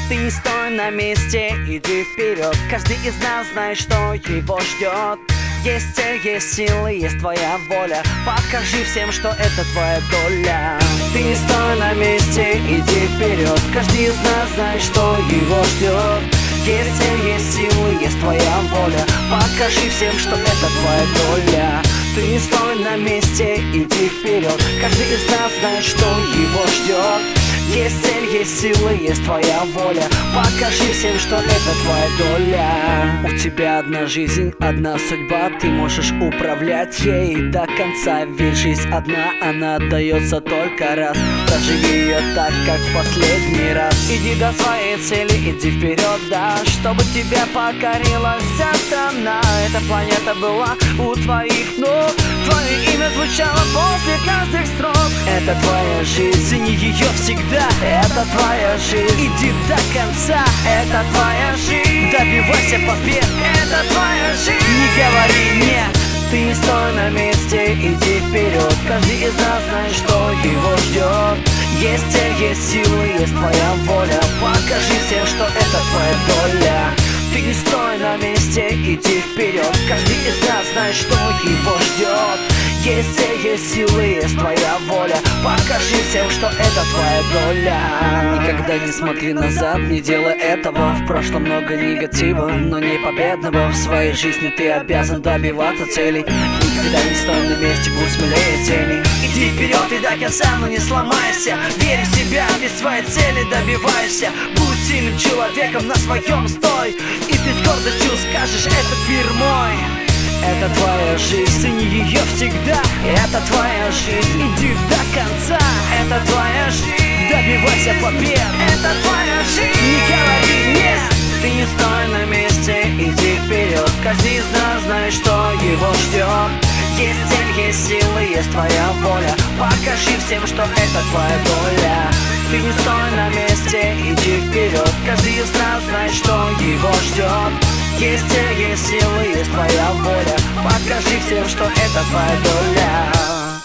Ты не стой на месте, иди вперед. Каждый из нас знает, что его ждет. Есть цель, есть силы, есть твоя воля. Покажи всем, что это твоя доля. Ты не стой на месте, иди вперед. Каждый из нас знает, что его ждет. Есть цель, есть силы, есть твоя воля. Покажи всем, что это твоя доля. Ты не стой на месте, иди вперед. Каждый из нас знает, что его ждет. Есть цель, есть силы, есть твоя воля. Покажи всем, что это твоя доля. У тебя одна жизнь, одна судьба. Ты можешь управлять ей до конца. Ведь жизнь одна, она отдается только раз. Проживи ее так, как в последний раз. Иди до своей цели, иди вперед, да. Чтобы тебя покорила вся страна. Эта планета была у твоих ног. Твое имя звучало после каждых строк. Это твоя жизнь, цени ее всегда. Это твоя жизнь, иди до конца. Это твоя жизнь, добивайся побед. Это твоя жизнь, не говори нет. Ты не стой на месте, иди вперед. Каждый из нас знает, что его ждет. Есть цель, есть силы, есть твоя воля. Покажи всем, что это твоя доля. Ты не стой на месте, иди вперед. Каждый из нас знает, что его ждет. Есть цель, есть силы, есть твоя воля. Покажи всем, что это твоя доля. Никогда не смотри назад, не делай этого. В прошлом много негатива, но не победного. В своей жизни ты обязан добиваться целей. Никогда не стой на месте, будь смелее тени. Иди вперед и до конца, но не сломайся. Верь в себя, ведь своей цели добивайся. Будь сильным человеком, на своем стой. И ты с гордостью скажешь: этот мир мой. Это твоя жизнь, цени ее всегда. Это твоя жизнь, иди до конца. Это твоя жизнь, добивайся побед. Это твоя жизнь, не говори нет. Ты не стой на месте, иди вперед. Каждый из нас знает, что его ждет. Есть цель, есть силы, есть твоя воля. Покажи всем, что это твоя доля. Ты не стой на месте, иди вперед. Каждый из нас знает, что его ждет. Есть цель, есть силы, есть твоя воля. Покажи всем, что это твоя доля.